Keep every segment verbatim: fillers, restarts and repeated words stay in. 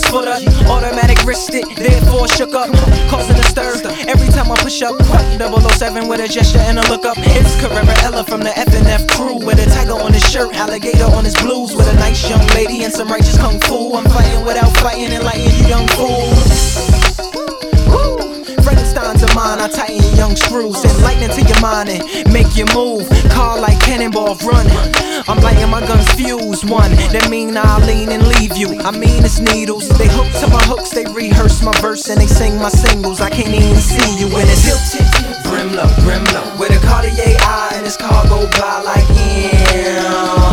footer. Automatic wristed, therefore shook up, causing a stir. Every time I push up, double oh seven with a gesture and a look up. It's Carrera Ella from the F N F crew, with a tiger on his shirt, alligator on his blues, with a nice young lady and some righteous kung fu. I'm fighting without fighting, enlighten you young fools. Frankenstein's a mine, I tighten your young screws, send lightning to your mind and make you move. Car like cannonball run, I'm lighting my guns fuse one. That mean I'll lean and leave you, I mean it's needles. They hook to my hooks, they rehearse my verse and they sing my singles. I can't even see you when it's tilted, brim low, brim low, with a Cartier eye and this car go by like yeah.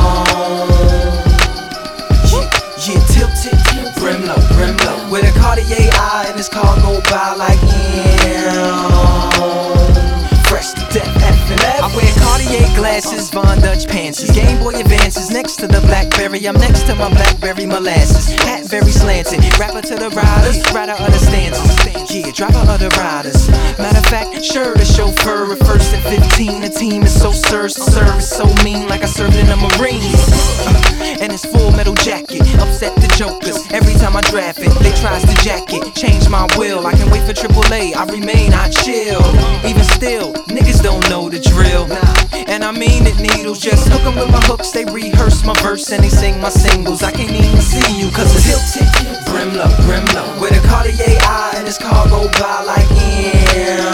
Yeah, tilted, brim low, brim low, with a Cartier eye and this car go by like yeah. Fresh to death, F and F. I wear Cartier glasses, Von Dutch pants, Game Boy Advances next to the Blackberry. I'm next to my Blackberry molasses, hat very slanted, rapper to the riders, writer of the stanzas. Yeah, driver of the riders. Matter of fact, sure, the chauffeur at first at fifteen. The team is so served, service so mean, like I served in the Marines. Uh, and it's full metal jacket, upset the jokers. Every time I draft it, they tries to jack it, change my will. I can wait for triple A, I remain, I chill. Even still, niggas don't know the drill. And I mean it, needles, just hook 'em with my hooks. They rehearse my verse and they sing my singles. I can't even see you cause it's tilted, brim low, brim low, with a Cartier eye and this car go by like yeah.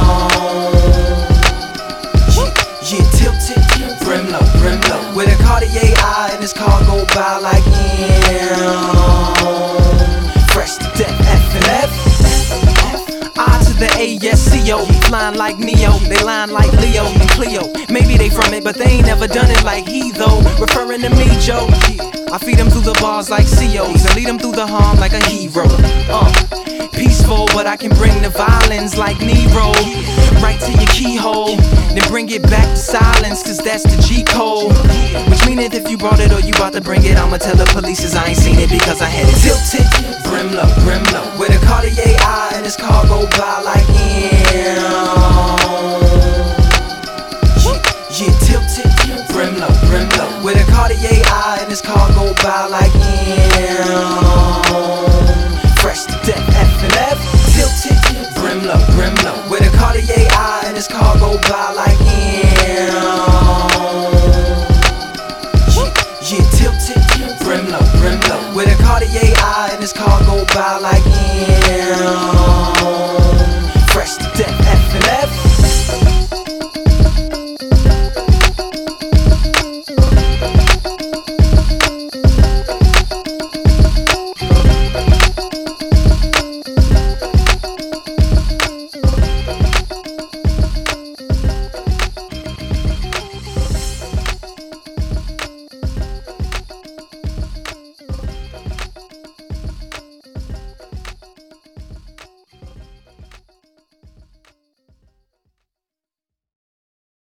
Yeah, tilted, brim low, brim low, with a Cartier eye and this car go by like yeah. Fresh to death, F and F. I to the A S C O, flying like Neo, they line like Leo and Cleo. Maybe they from it, but they ain't never done it like he though. Referring to me, Joe. I feed them through the bars like C Os and lead them through the harm like a hero. Uh, peaceful, but I can bring the violence like Nero. Right to your keyhole, then bring it back to silence, cause that's the G code. Which mean that if you brought it or you about to bring it, I'ma tell the police I ain't seen it because I had it tilted, brim low, brim low, with a Cartier eye and this car go by like yeah. Yeah, tilted, brim low, brim low, with a Cartier eye and this car go by like yeah. Fresh to death, F and F. Tilted, brim low, brim low, with a Cartier eye and this car go by like yeah. Yeah, tilted, brim low, brim low, with a Cartier eye and this car go by like